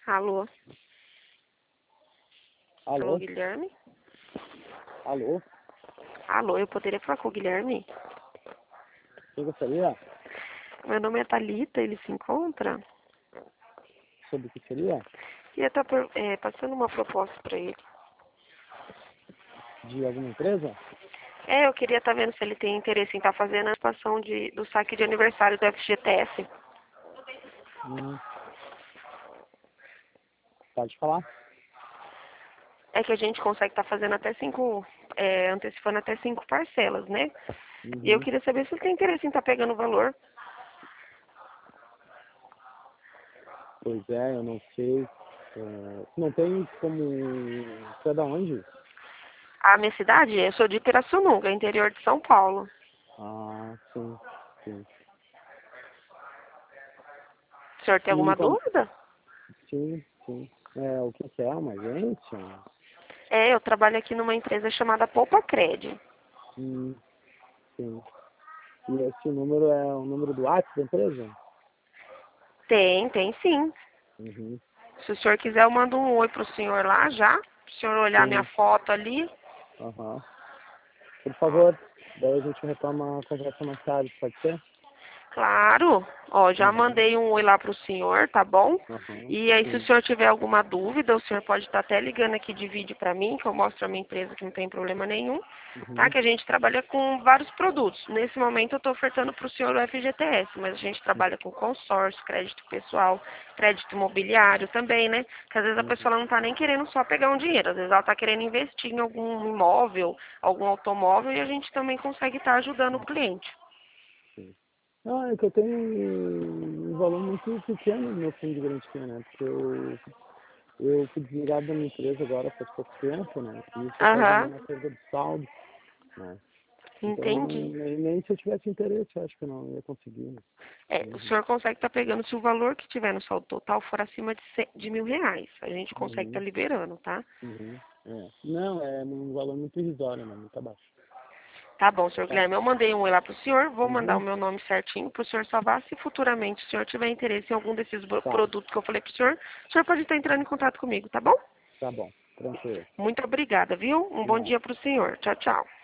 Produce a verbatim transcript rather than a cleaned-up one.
Alô? Alô, Alô? Guilherme? Alô? Alô, eu poderia falar com o Guilherme? Quem gostaria? Meu nome é Thalita, ele se encontra? Sobre o que seria? E eu estou é, passando uma proposta para ele. De alguma empresa? É, eu queria estar vendo se ele tem interesse em estar fazendo a participação de, do saque de aniversário do F G T S. Hum, pode falar? É que a gente consegue estar fazendo até cinco, é, antecipando até cinco parcelas, né? E eu Uhum. queria saber se ele tem interesse em estar pegando o valor. Pois é, eu não sei. É, não tem como... Você é da onde? A minha cidade, eu sou de Pirassununga, interior de São Paulo. Ah, sim, sim. O senhor tem E alguma como... dúvida? Sim, sim. É, o que que é? Uma agência? É, eu trabalho aqui numa empresa chamada Poupa Cred. Hum, sim. E esse número é o número do WhatsApp da empresa? Tem, tem sim. Uhum. Se o senhor quiser, eu mando um oi pro senhor lá já. Para o senhor olhar minha Sim, foto ali. aham. Por favor, daí a gente retoma a conversa mais tarde, pode ser? Claro. Ó, já Uhum. mandei um oi lá pro senhor, tá bom? Aham, E aí, se o sim. senhor tiver alguma dúvida, o senhor pode estar até ligando aqui de vídeo para mim, que eu mostro a minha empresa que não tem problema nenhum, tá? Uhum. Que a gente trabalha com vários produtos. Nesse momento eu estou ofertando para o senhor o F G T S, mas a gente trabalha com consórcio, crédito pessoal, crédito imobiliário também, né? Que às vezes a Uhum. pessoa ela não está nem querendo só pegar um dinheiro, às vezes ela está querendo investir em algum imóvel, algum automóvel, e a gente também consegue estar ajudando o cliente. Sim. Não, é que eu tenho um um valor muito pequeno no meu fundo de garantia, né? Porque eu, eu fui desligado da minha empresa agora faz pouco tempo, né? E isso ocasionou Aham, uma perda de saldo, né? Então, entendi. nem, nem se eu tivesse interesse, eu acho que eu não ia conseguir, né? É, o Uhum. senhor consegue estar pegando, se o valor que tiver no saldo total for acima de, cem, de mil reais. A gente consegue estar Uhum. liberando, tá? Uhum. É. Não, é um valor muito irrisório, né? Muito abaixo. Tá bom, senhor Tá. Guilherme. Eu mandei um oi lá pro senhor, vou mandar o Uhum. meu nome certinho pro senhor salvar. Se futuramente o senhor tiver interesse em algum desses bo- Tá. produtos que eu falei pro senhor, o senhor pode estar entrando em contato comigo, tá bom? Tá bom. Tranquilo. Muito obrigada, viu? Um bom Não. dia pro senhor. Tchau, tchau.